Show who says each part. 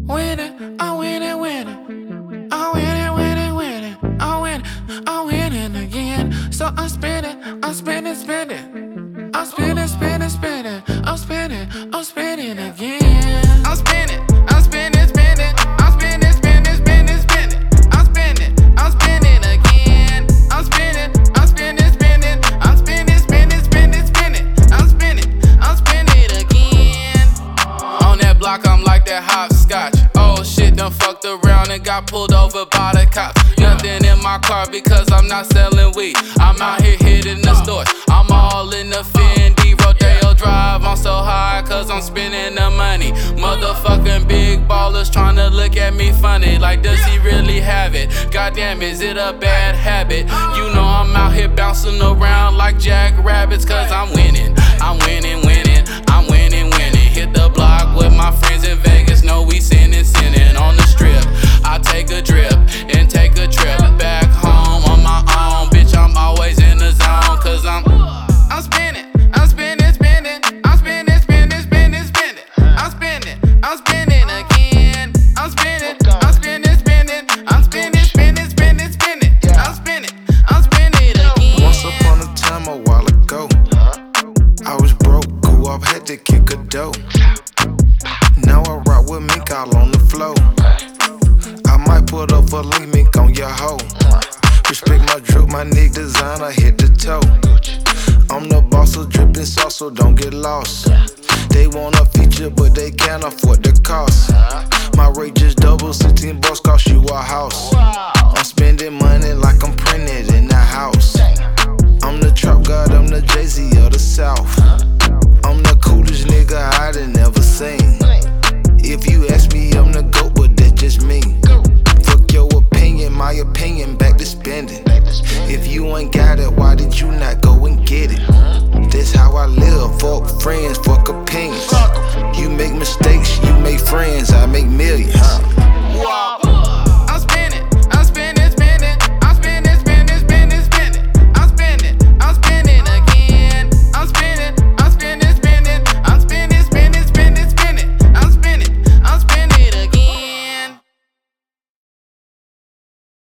Speaker 1: winning, I'm winning, winning. I'm winning, winning, winning. I'm winning, I'm winning again. So I'm spinning, I'm spinning, spinning. I'm spinning, spinning, spinning. I'm spinning, I'm spinning again. I'm spinning, I'm spinning, spinning. I'm spinning, spinning, spinning, spinning. I'm spinning, I'm spinning again. I'm spinning, I'm spinning, spinning. I'm spinning, spinning, spinning, spinning. I'm spinning again. On that block, I'm like that hopscotch. Oh shit, done fucked around and got pulled over by the cops. Nothing in my car because I'm not selling weed. I'm out here hitting the stores. I'm all in the Fendi Rodeo Drive. I'm so high cause I'm spending the money. Motherfucking big ballers tryna look at me funny. Like, does he really have it? Goddamn, is it a bad habit? You know I'm out here bouncing around like jackrabbits. Cause I'm winning, I'm winning, winning. I'm winning, winning. Hit the block with my friends in Vegas. Know we sinning, sinning on the strip. I take a drip and take a trip back home on my own. Bitch, I'm always in the zone. Cause I'm spinning, I'm spinning, spinning. I'm spinning, spinning, spinning, spinning. I'm spinning, I'm spinning again. I'm spinning, I'm spinning, spinning. I'm spinning, spinning, spinning, spinning. I'm spinning, I'm spinning again.
Speaker 2: Once upon a time, a while ago, I was broke, grew up, had to kick a dough. Now I rock with mink all on the floor. I might put up a link mink on your hoe. Respect my drip, my nigga designer, hit the toe. I'm the boss of drippin' sauce, so don't get lost. They want a feature, but they can't afford the cost. My rate just double, 16 bucks cost you a house. I'm spending money like I'm printed in the house. I'm the trap god, I'm the Jay-Z of the South. I'm the coolest nigga I done ever seen. If you ask me, I'm the GOAT, but that's just me. Fuck your opinion, my opinion, back to spending. If you ain't got it, why did you not go and get it? That's how I live, fuck friends, fuck